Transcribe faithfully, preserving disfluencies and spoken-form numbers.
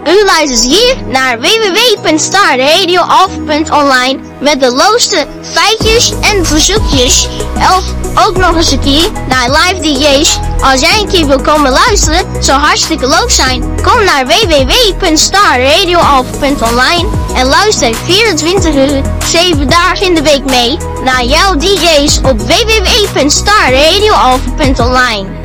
U luistert hier naar w w w punt star radio alpha punt online met de leukste feitjes en verzoekjes. Of ook nog eens een keer naar live D J's. Als jij een keer wil komen luisteren, zou hartstikke leuk zijn. Kom naar w w w punt star radio alpha punt online en luister vierentwintig uur, zeven dagen in de week mee naar jouw D J's op w w w punt star radio alpha punt online.